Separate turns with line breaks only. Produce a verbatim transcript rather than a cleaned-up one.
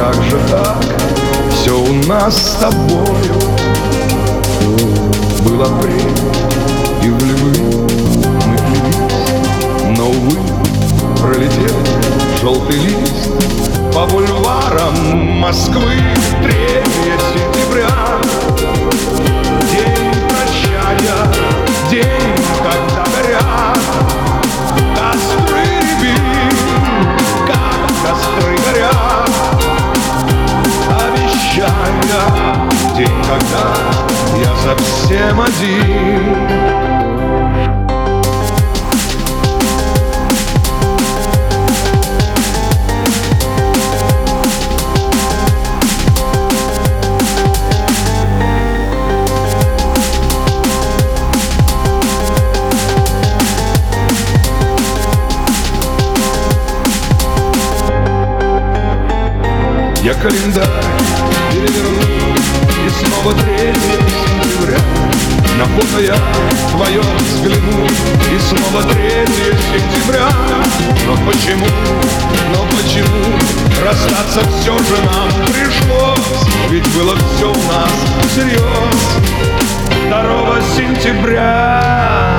как же так? Все у нас с тобою был апрель, и в львы мы клялись, но, увы, пролетел желтый лист по бульварам Москвы. Третье сентября, день прощания, день, когда горят костры рябин, как костры горят, обещая день, когда я совсем один. Я календарь переверну, и снова третье сентября. На фото я твое взгляну, и снова третье сентября. Но почему, но почему расстаться все же нам пришлось? Ведь было все у нас всерьез. Второго сентября